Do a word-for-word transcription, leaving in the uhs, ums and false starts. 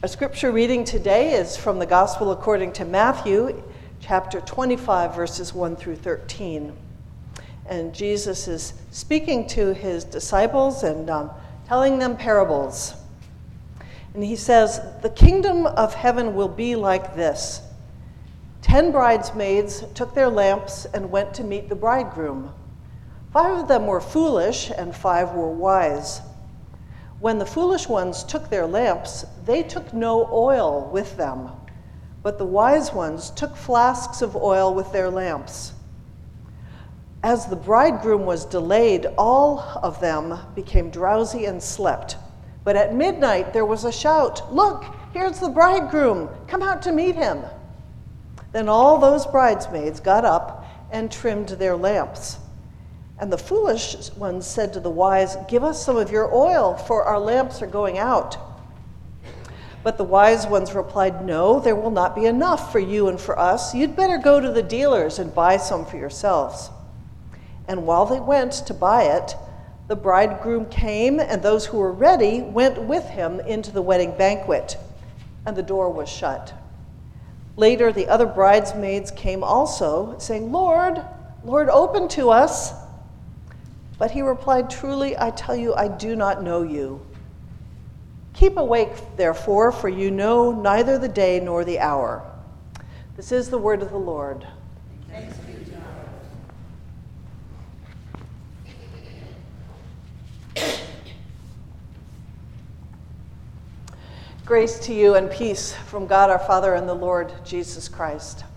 Our scripture reading today is from the Gospel according to Matthew, chapter twenty-five, verses one through thirteen. And Jesus is speaking to his disciples and um, telling them parables. And he says, "The kingdom of heaven will be like this. Ten bridesmaids took their lamps and went to meet the bridegroom. Five of them were foolish and five were wise. When the foolish ones took their lamps, they took no oil with them, but the wise ones took flasks of oil with their lamps. As the bridegroom was delayed, all of them became drowsy and slept. But at midnight there was a shout, 'Look, here's the bridegroom, come out to meet him.' Then all those bridesmaids got up and trimmed their lamps. And the foolish ones said to the wise, 'Give us some of your oil, for our lamps are going out.' But the wise ones replied, 'No, there will not be enough for you and for us. You'd better go to the dealers and buy some for yourselves.' And while they went to buy it, the bridegroom came, and those who were ready went with him into the wedding banquet, and the door was shut. Later, the other bridesmaids came also, saying, 'Lord, Lord, open to us.' But he replied, 'Truly, I tell you, I do not know you. Keep awake, therefore, for you know neither the day nor the hour.'" This is the word of the Lord. Thanks be to God. Grace to you and peace from God our Father and the Lord Jesus Christ.